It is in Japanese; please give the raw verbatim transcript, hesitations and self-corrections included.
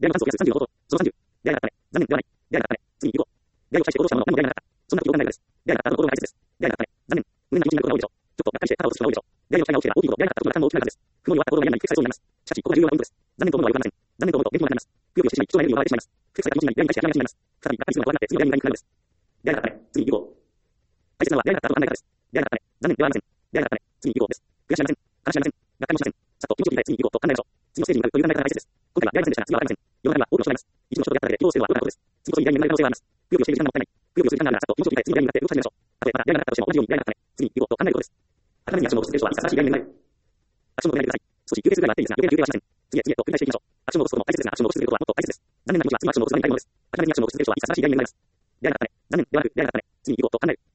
出会いのチャンスを約さんじゅうのこと、そのさんじゅう。出会いがあったね。残念ではない。出会いがあったね。次に有効。出会いを期待して行動したものの何も出会いがなかった。そんな時を考えるのです。出会いがあったの行動が大切です。出会いがあったね。残念。無念な気持ちになることが多いでしょう。ちょっとがっかりして肩を落とす人が多いでしょう。出会いの期待が落ちて大きいこと、出会いがあったことが負担の大きくなるはずです。雲に終わった行動が嫌なに引き返そうになります。しかし、ここが重要なポイントです。残念と思うのはよくありません。残念と思うと元気もなくなります。くよくよしてしまい、貴重なエネルギーを奪われてしまいます。不適された気持ちになり、出会いに対して諦めてしまいます。再び、がっかりするのが怖くなって、次の出会いに向かいにくくなるのです。出会いがあったね。次に有効。大切なのは出会いがあったと考え方です。出会いがあったね。残念ではありません。出会いがあったね。次に有効です。悔しありません。悲しありません。がっかりもしません。さっと気持ちを切り替え、次に有効と考えましょう。次のステージに向かうという考え方が大切です。今回は出会いませんでしたが、次はありません。世の中には多くの人がいます。一度の人と出会っただけで苦労するのは愚かなことです。次こそに出会いに巡る可能性はあります。くよくよしている時間がもったいない。くよくよする時間があるなら、さっと気持ちを切り替え、次の出会いに向かって動き始めましょう。たとえまた出会いがなかったとしても、同じように出会いがあったね。次に有効と考えることです。諦めずにアクションを起こす人はいつか新しい出会いに巡る。アクションを止めないでください。少し休憩するぐらいはあっていいですが、余計な休憩はしません。次へ次へと繰り返していきましょう。アクションを起こすことも大切ですが、アクションを起こし続けることはもっと大切です。残念な気持ちは次のアクションを起こす場に向かいものです。諦めずにアクションを起こし続ける人はいつか新しい出会いに巡ります。出会いがあったね。残念ではなく、出会いがあったね。次に有効と考える。